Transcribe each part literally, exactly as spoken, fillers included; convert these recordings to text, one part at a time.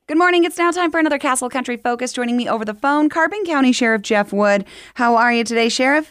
Good morning. It's now time for another Castle Country Focus. Joining me over the phone, Carbon County Sheriff Jeff Wood. How are you today, Sheriff?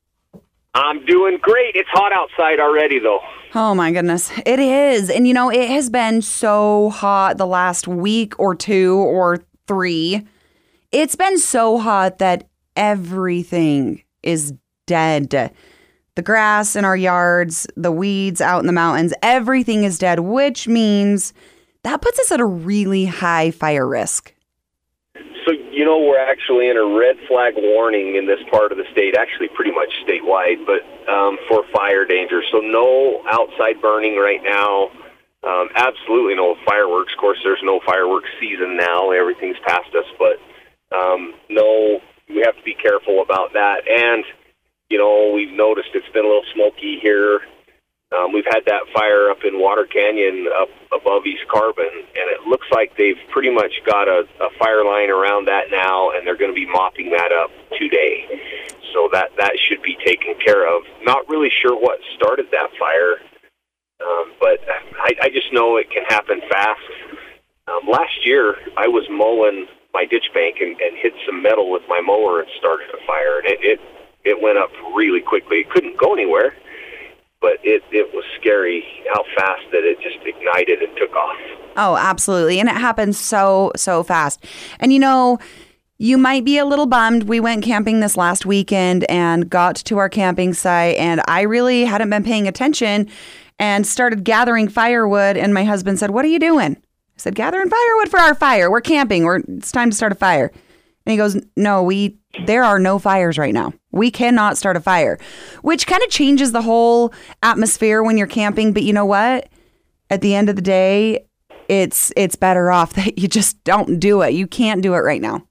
I'm doing great. It's hot outside already, though. Oh, my goodness. It is. And, you know, it has been so hot the last week or two or three. It's been so hot that everything is dead. The grass in our yards, the weeds out in the mountains, everything is dead, which means that puts us at a really high fire risk. So, you know, we're actually in a red flag warning in this part of the state, actually pretty much statewide, but um, for fire danger. So no outside burning right now. Um, absolutely no fireworks. Of course, there's no fireworks season now. Everything's past us, but um, no, we have to be careful about that. And, you know, we've noticed it's been a little smoky here. Um, we've had that fire up in Water Canyon up above East Carbon, and it looks like they've pretty much got a, a fire line around that now, and they're going to be mopping that up today. So that, that should be taken care of. Not really sure what started that fire, um, but I, I just know it can happen fast. Um, last year, I was mowing my ditch bank and, and hit some metal with my mower and started a fire, and it, it, it went up really quickly. It couldn't go anywhere. But it, it was scary how fast that it just ignited and took off. Oh, absolutely. And it happens so, so fast. And, you know, you might be a little bummed. We went camping this last weekend and got to our camping site, and I really hadn't been paying attention and started gathering firewood. And my husband said, "What are you doing?" I said, "Gathering firewood for our fire. We're camping. We're, it's time to start a fire." And he goes, "No, we there are no fires right now. We cannot start a fire," which kind of changes the whole atmosphere when you're camping. But you know what? At the end of the day, it's it's better off that you just don't do it. You can't do it right now.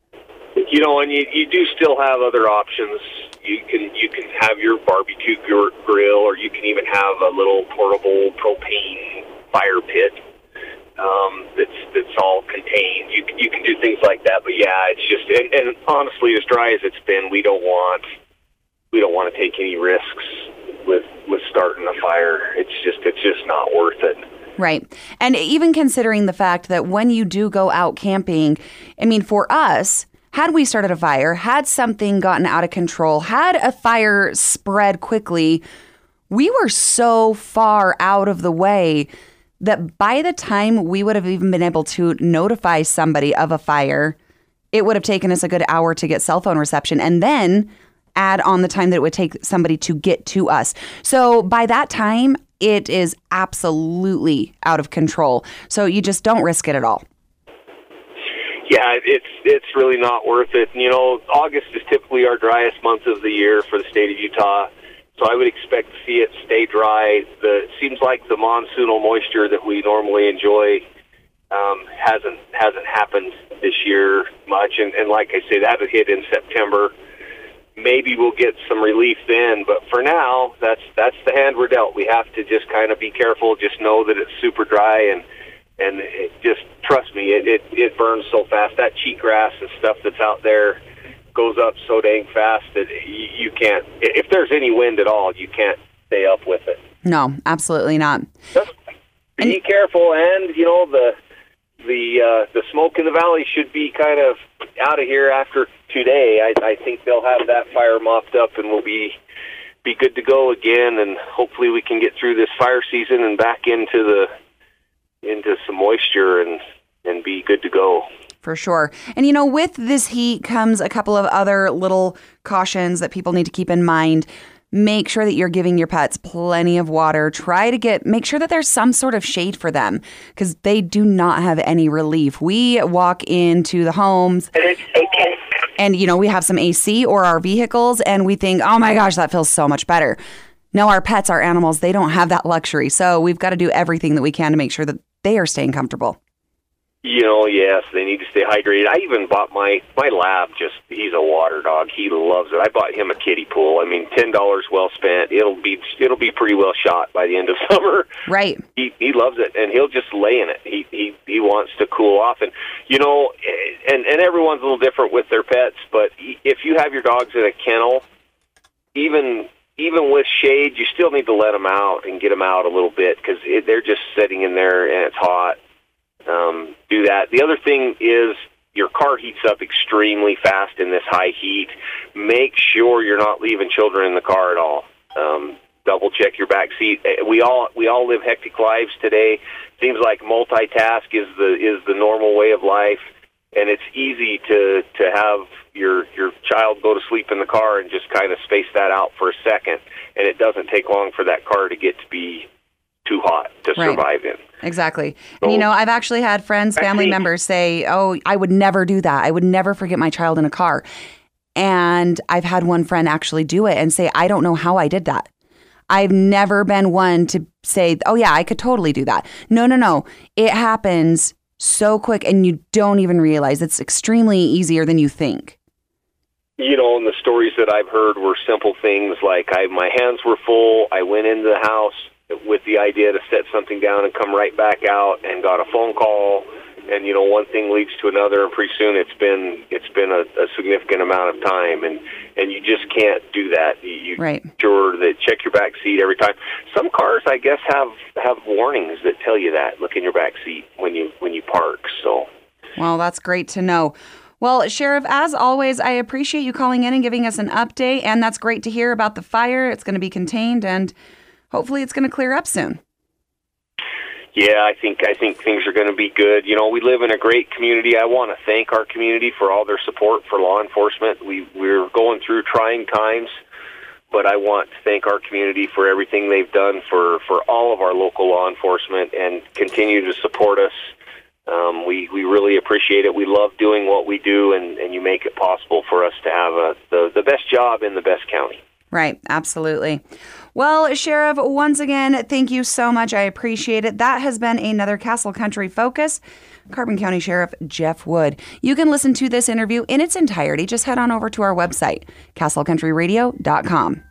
You know, and you, you do still have other options. You can you can have your barbecue gr- grill, or you can even have a little portable propane fire pit. Um, that's that's all contained. You can, you can do things like that, but yeah, it's just and, and honestly, as dry as it's been, we don't want we don't want to take any risks with with starting a fire. It's just it's just not worth it. Right, and even considering the fact that when you do go out camping, I mean, for us, had we started a fire, had something gotten out of control, had a fire spread quickly, we were so far out of the way that by the time we would have even been able to notify somebody of a fire, it would have taken us a good hour to get cell phone reception, and then add on the time that it would take somebody to get to us. So by that time, it is absolutely out of control. So you just don't risk it at all. Yeah, it's it's really not worth it. You know, August is typically our driest month of the year for the state of Utah. So I would expect to see it stay dry. The, it seems like the monsoonal moisture that we normally enjoy um, hasn't hasn't happened this year much. And, and like I say, that would hit in September. Maybe we'll get some relief then. But for now, that's that's the hand we're dealt. We have to just kind of be careful. Just know that it's super dry. And, and it just trust me, it, it, it burns so fast. That cheatgrass and stuff that's out there goes up so dang fast that you, you can't, if there's any wind at all, you can't stay up with it. No, absolutely not. Just be and, careful, and, you know, the the uh, the smoke in the valley should be kind of out of here after today. I, I think they'll have that fire mopped up, and we'll be be good to go again, and hopefully we can get through this fire season and back into the into some moisture and, and be good to go. For sure. And, you know, with this heat comes a couple of other little cautions that people need to keep in mind. Make sure that you're giving your pets plenty of water. Try to get, make sure that there's some sort of shade for them, because they do not have any relief. We walk into the homes and, you know, we have some A C or our vehicles and we think, oh my gosh, that feels so much better. No, our pets, our animals, they don't have that luxury. So we've got to do everything that we can to make sure that they are staying comfortable. You know, yes, they need to stay hydrated. I even bought my, my lab, just, he's a water dog. He loves it. I bought him a kiddie pool. I mean, ten dollars well spent. It'll be it'll be pretty well shot by the end of summer. Right. He he loves it, and he'll just lay in it. He he, he wants to cool off. And, you know, and, and everyone's a little different with their pets, but if you have your dogs in a kennel, even even with shade, you still need to let them out and get them out a little bit, because they're just sitting in there and it's hot. um, do that. The other thing is your car heats up extremely fast in this high heat. Make sure you're not leaving children in the car at all. Um, double check your back seat. We all we all live hectic lives today. Seems like multitask is the is the normal way of life, and it's easy to to have your your child go to sleep in the car and just kind of space that out for a second, and it doesn't take long for that car to get to be too hot to Right. survive in. Exactly. So, And, you know, I've actually had friends, family Actually- members say, oh, I would never do that. I would never forget my child in a car. And I've had one friend actually do it and say, I don't know how I did that. I've never been one to say, oh, yeah, I could totally do that. No, no, no. It happens so quick and you don't even realize. It's extremely easier than you think. You know, and the stories that I've heard were simple things like I, my hands were full. I went into the house with the idea to set something down and come right back out, and got a phone call. And you know, one thing leads to another, and pretty soon it's been it's been a, a significant amount of time, and and you just can't do that. You, you Right. sure that check your back seat every time. Some cars, I guess, have have warnings that tell you that. Look in your back seat when you when you park. So. Well, that's great to know. Well, Sheriff, as always, I appreciate you calling in and giving us an update, and that's great to hear about the fire. It's going to be contained, and hopefully it's going to clear up soon. Yeah, I think I think things are going to be good. You know, we live in a great community. I want to thank our community for all their support for law enforcement. We we're going through trying times, but I want to thank our community for everything they've done for, for all of our local law enforcement and continue to support us. Um, we we really appreciate it. We love doing what we do, and, and you make it possible for us to have a, the the best job in the best county. Right, absolutely. Well, Sheriff, once again, thank you so much. I appreciate it. That has been another Castle Country Focus. Carbon County Sheriff Jeff Wood. You can listen to this interview in its entirety. Just head on over to our website, castle country radio dot com.